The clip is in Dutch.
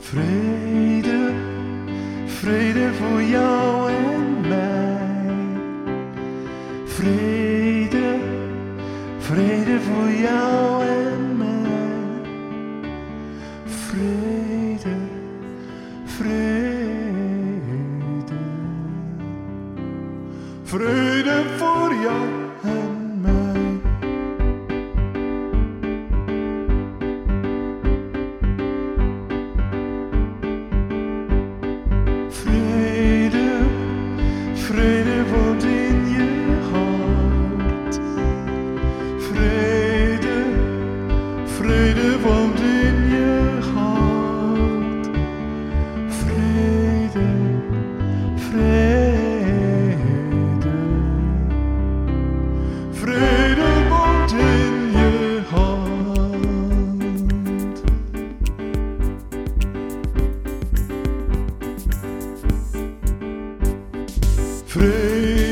Vrede, vrede voor jou en mij. Vrede, vrede voor jou en mij. Vrede, vrede, vrede voor jou en mij. Vrede woont in je hart. Vrede, vrede woont in je hart. Vrede, vrede, vrede woont in je hart. Vrede.